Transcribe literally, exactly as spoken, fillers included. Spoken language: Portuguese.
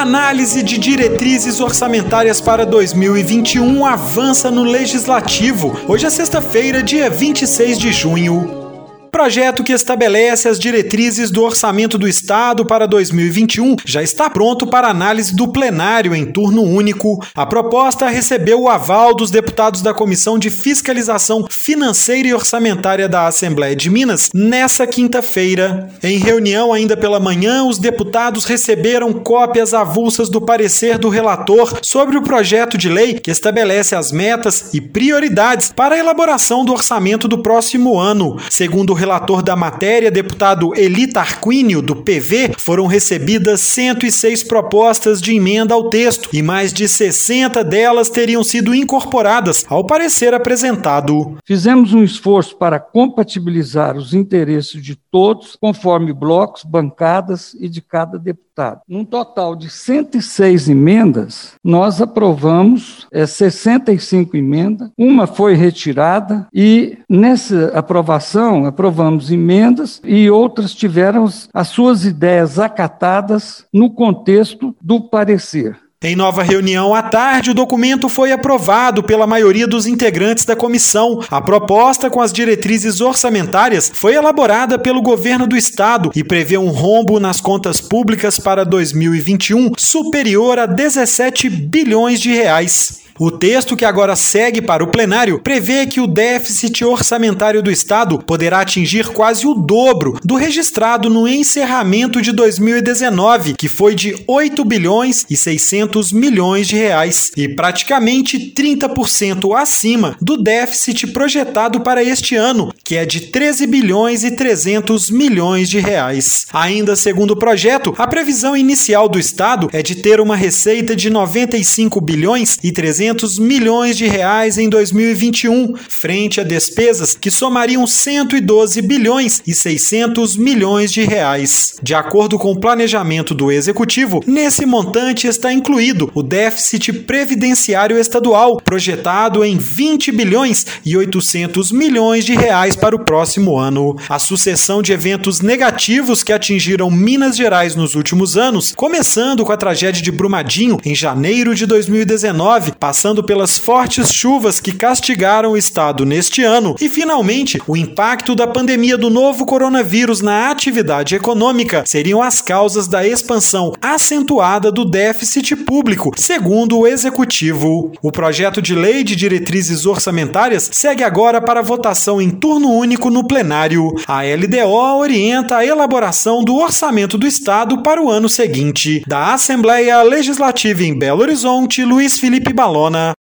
Análise de diretrizes orçamentárias para dois mil e vinte e um avança no Legislativo. Hoje é sexta-feira, dia vinte e seis de junho. Projeto que estabelece as diretrizes do Orçamento do Estado para dois mil e vinte e um já está pronto para análise do plenário em turno único. A proposta recebeu o aval dos deputados da Comissão de Fiscalização Financeira e Orçamentária da Assembleia de Minas nessa quinta-feira. Em reunião ainda pela manhã, os deputados receberam cópias avulsas do parecer do relator sobre o projeto de lei que estabelece as metas e prioridades para a elaboração do orçamento do próximo ano. Segundo o relator da matéria, deputado Eli Tarquínio, do P V, foram recebidas cento e seis propostas de emenda ao texto e mais de sessenta delas teriam sido incorporadas ao parecer apresentado. Fizemos um esforço para compatibilizar os interesses de todos, conforme blocos, bancadas e de cada deputado. Num total de cento e seis emendas, nós aprovamos é, sessenta e cinco emendas, uma foi retirada e nessa aprovação, aprovamos emendas e outras tiveram as suas ideias acatadas no contexto do parecer. Em nova reunião à tarde, o documento foi aprovado pela maioria dos integrantes da comissão. A proposta com as diretrizes orçamentárias foi elaborada pelo governo do estado e prevê um rombo nas contas públicas para dois mil e vinte e um superior a dezessete bilhões de reais. O texto que agora segue para o plenário prevê que o déficit orçamentário do Estado poderá atingir quase o dobro do registrado no encerramento de dois mil e dezenove, que foi de oito bilhões e seiscentos milhões de reais, e praticamente trinta por cento acima do déficit projetado para este ano, que é de treze bilhões e trezentos milhões de reais. Ainda segundo o projeto, a previsão inicial do Estado é de ter uma receita de noventa e cinco bilhões e trezentos milhões de reais em dois mil e vinte e um, frente a despesas que somariam cento e doze bilhões e seiscentos milhões de reais. De acordo com o planejamento do Executivo, nesse montante está incluído o déficit previdenciário estadual, projetado em vinte bilhões e oitocentos milhões de reais para o próximo ano. A sucessão de eventos negativos que atingiram Minas Gerais nos últimos anos, começando com a tragédia de Brumadinho em janeiro de dois mil e dezenove, passando pelas fortes chuvas que castigaram o estado neste ano e, finalmente, o impacto da pandemia do novo coronavírus na atividade econômica seriam as causas da expansão acentuada do déficit público, segundo o Executivo. O projeto de lei de diretrizes orçamentárias segue agora para votação em turno único no plenário. A L D O orienta a elaboração do orçamento do estado para o ano seguinte. Da Assembleia Legislativa em Belo Horizonte, Luiz Felipe Balona.